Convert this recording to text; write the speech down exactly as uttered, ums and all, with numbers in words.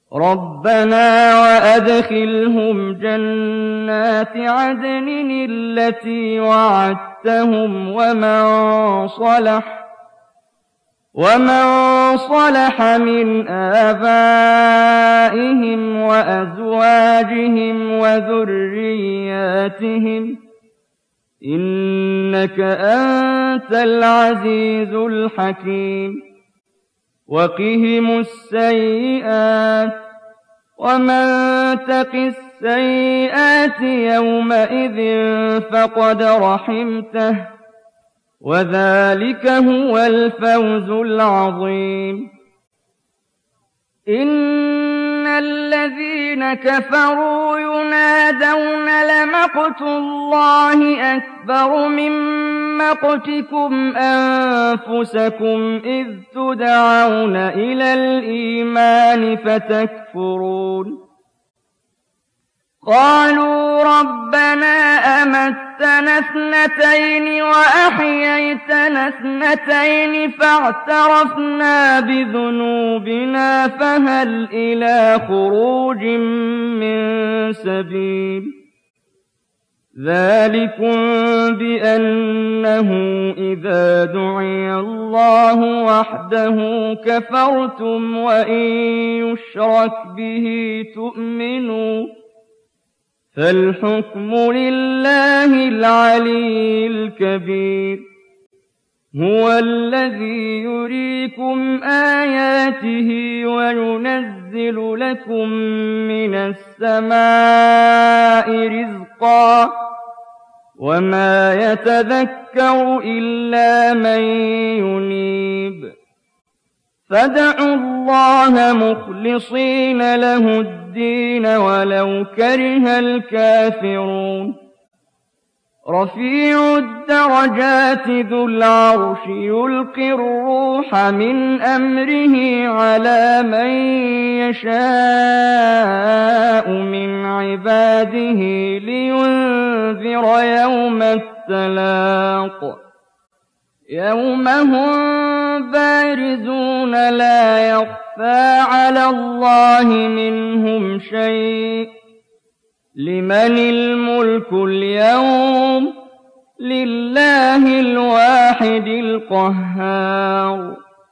رَبَّنَا وَأَدْخِلْهُمْ جَنَّاتِ عَدْنٍ الَّتِي وَعَدتَّهُمْ وَمَن صَلَحَ وَمَن صَلَحَ مِنْ آبَائِهِمْ وَأَزْوَاجِهِمْ وَذُرِّيَّاتِهِمْ ۚ إِنَّكَ أَنتَ الْعَزِيزُ الْحَكِيمُ. وَقِهِمُ السَّيِّئَاتِ ۚ وَمَن تَقِ السَّيِّئَاتِ يَوْمَئِذٍ فَقَدْ رَحِمْتَهُ ۚ وَذَٰلِكَ هُوَ الْفَوْزُ الْعَظِيمُ. إِنَّ الَّذِينَ كَفَرُوا يُنَادَوْنَ لَمَقْتُ اللَّهِ أَكْبَرُ مِن مَّقْتِكُمْ أَنفُسَكُمْ إِذْ تُدْعَوْنَ إِلَى الْإِيمَانِ فَتَكْفُرُونَ. قَالُوا رَبَّنَا أَمَتَّنَا اثْنَتَيْنِ وَأَحْيَيْتَنَا اثْنَتَيْنِ فَاعْتَرَفْنَا بِذُنُوبِنَا فَهَلْ إِلَىٰ خُرُوجٍ مِّن سَبِيلٍ. ذَٰلِكُم بِأَنَّهُ إِذَا دُعِيَ اللَّهُ وَحْدَهُ كَفَرْتُمْ وَإِن يُشْرَكْ بِهِ تُؤْمِنُوا ۚ فَالْحُكْمُ لِلَّهِ الْعَلِيِّ الْكَبِيرِ. هُوَ الَّذِي يُرِيكُمْ آيَاتِهِ وَيُنَزِّلُ لَكُم مِّنَ السَّمَاءِ رِزْقًا ۚ وَمَا يَتَذَكَّرُ إِلَّا مَن يُنِيبُ. فَادْعُوا اللَّهَ مُخْلِصِينَ لَهُ الدِّينَ وَلَوْ كَرِهَ الْكَافِرُونَ. رَفِيعُ الدَّرَجَاتِ ذُو الْعَرْشِ يُلْقِي الرُّوحَ مِنْ أَمْرِهِ عَلَىٰ مَن يَشَاءُ مِنْ عِبَادِهِ لِيُنذِرَ يَوْمَ التَّلَاقِ. يَوْمَ هُم بَارِزُونَ لَا يَخْفَىٰ عَلَى اللَّهِ مِنْهُمْ شَيْءٌ. لِمَنِ الْمُلْكُ الْيَوْمَ ۖ لِلَّهِ الْوَاحِدِ الْقَهَّارِ.